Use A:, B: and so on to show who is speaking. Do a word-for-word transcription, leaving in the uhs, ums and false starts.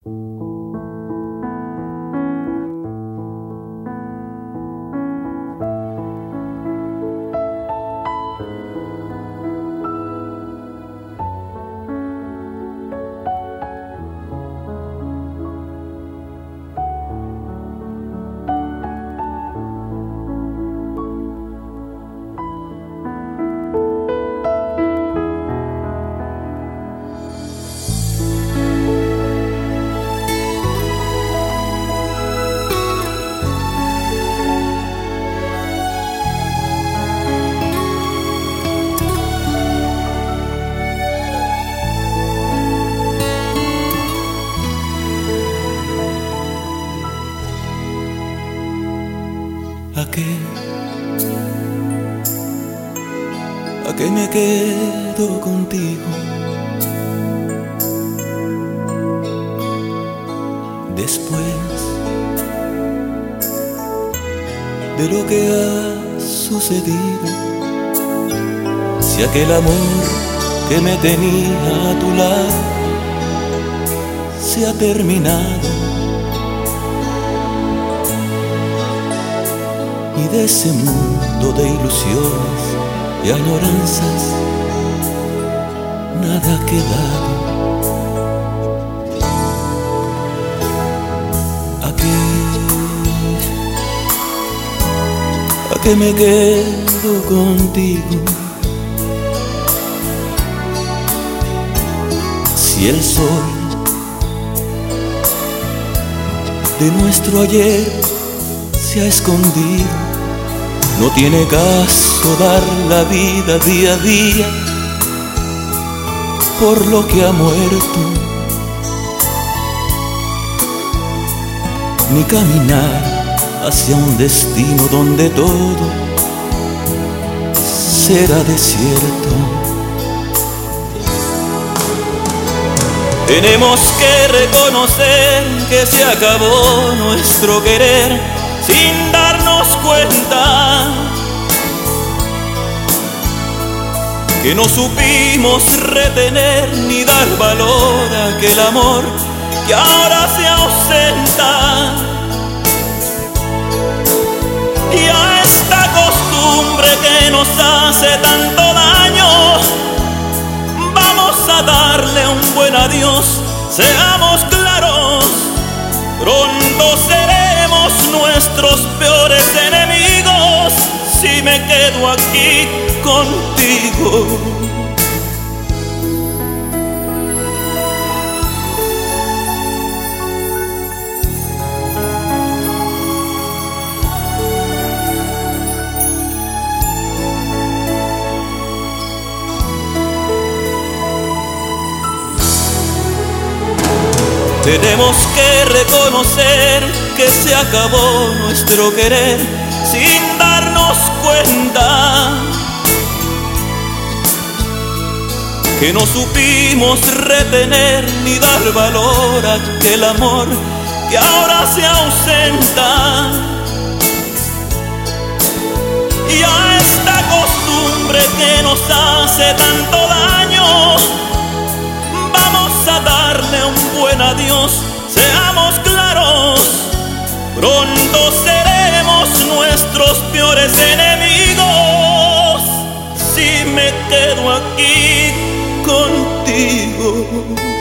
A: ¿A qué? ¿A qué me quedo contigo? Después de lo que ha sucedido, si aquel amor que me tenía a tu lado se ha terminado, y de ese mundo de ilusiones y añoranzas nada ha quedado. ¿A qué? ¿A qué me quedo contigo? Si el sol de nuestro ayer se ha escondido, no tiene caso dar la vida día a día por lo que ha muerto, ni caminar hacia un destino donde todo será desierto. Tenemos que reconocer que se acabó nuestro querer sin darnos cuenta, que no supimos retener ni dar valor a aquel amor que ahora se ausenta. Y a esta costumbre que nos hace tanto daño, vamos a darle un buen adiós. Seamos claros, pronto seremos nuestros peores enemigos si me quedo aquí contigo. Tenemos que reconocer que se acabó nuestro querer sin darnos cuenta, que no supimos retener ni dar valor a aquel amor que ahora se ausenta. Y a esta costumbre que nos hace tanto daño, vamos a darle un buen adiós. Seamos claros, pronto seremos nuestros peores enemigos si me quedo aquí contigo.